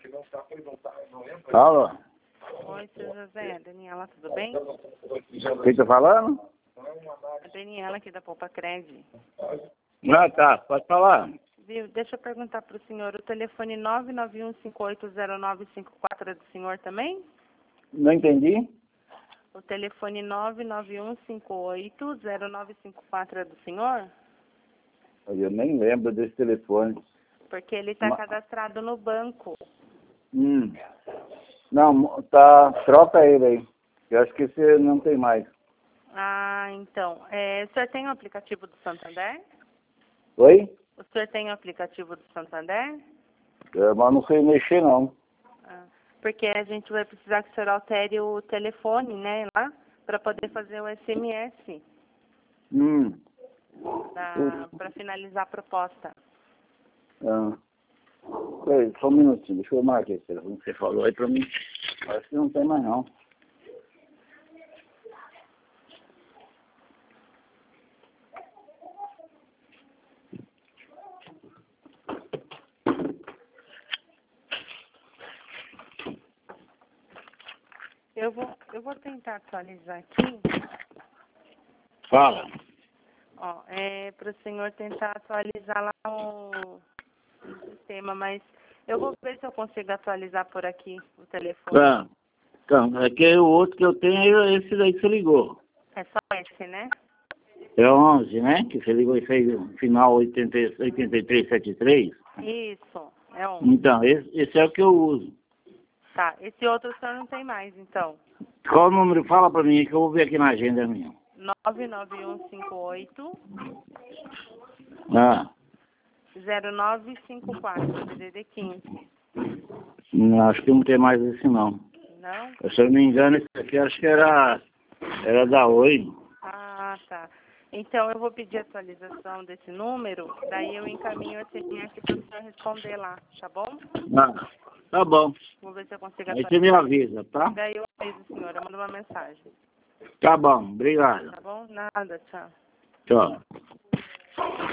Alô? Oi, seu José. Daniela, tudo bem? Quem tá falando? A Daniela aqui da Poupa Cred. Ah, tá. Pode falar. Viu? Deixa eu perguntar para o senhor. O telefone 991580954 é do senhor também? Não entendi? O telefone 991580954 é do senhor? Eu nem lembro desse telefone. Porque ele está cadastrado no banco. Não, tá. Troca ele aí. Eu acho que esse não tem mais. Ah, então. O senhor tem o aplicativo do Santander? Oi? O senhor tem o aplicativo do Santander? Mas não sei mexer, não. Ah, porque a gente vai precisar que o senhor altere o telefone, né, lá, para poder fazer o SMS, para finalizar a proposta. Peraí, só um minutinho. Deixa eu marcar esse telefone que você falou aí pra mim. Parece que não tem mais, não. Eu vou tentar atualizar aqui. Fala. Ó, para o senhor tentar atualizar lá no sistema, mas eu vou ver se eu consigo atualizar por aqui o telefone. Então, é que o outro que eu tenho é esse daí que você ligou. É só esse, né? É 11, né? Que você ligou e fez o final 8373. Isso, é um. Então, esse é o que eu uso. Tá, esse outro o senhor não tem mais, então. Qual o número? Fala pra mim que eu vou ver aqui na agenda minha. 99158 Ah, 0954, DDD 15. não, acho que não tem mais esse não. Não? Se eu não me engano, esse aqui acho que era da Oi. Ah, tá. Então eu vou pedir a atualização desse número, daí eu encaminho o SMS para o senhor responder lá, tá bom? Ah, tá bom. Vou ver se eu consigo Aí você me atualizar. avisa, tá? Daí eu aviso, senhora, eu mando uma mensagem. Tá bom, obrigado. Tá bom? Nada, tchau. Tchau.